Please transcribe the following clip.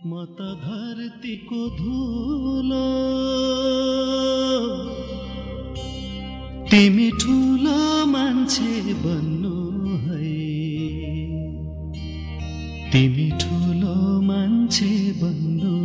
म त धरतीको धुलो तिमी ठुलो मान्छे बन्नु है तिमी ठुलो मान्छे बन्नु